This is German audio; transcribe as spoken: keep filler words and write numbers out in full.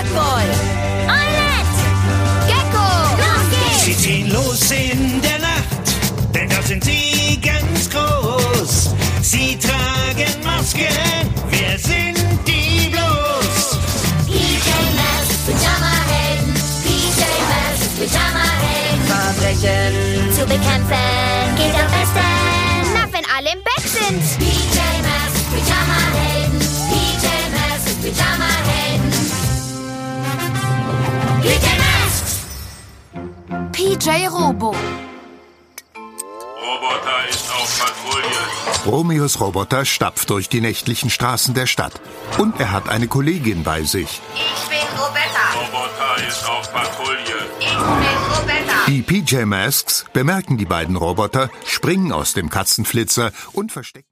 Football. Eilert! Gecko! Los geht's! Sie ziehen los in der Nacht, denn da sind sie ganz groß. Sie tragen Masken, wer sind die bloß? P J Masks, Pyjama-Helden, P J Masks, Pyjama-Helden. Verbrechen Zu bekämpfen geht am besten. Na, wenn alle im Bett sind. P J Masks, Pyjama-Helden, P J Masks, Pyjama-Helden. P J Masks! P J Robo. Roboter ist auf Patrouille. Romeos Roboter stapft durch die nächtlichen Straßen der Stadt. Und er hat eine Kollegin bei sich. Ich bin Roberta. Roboter ist auf Patrouille. Ich bin Roberta. Die P J Masks bemerken die beiden Roboter, springen aus dem Katzenflitzer und verstecken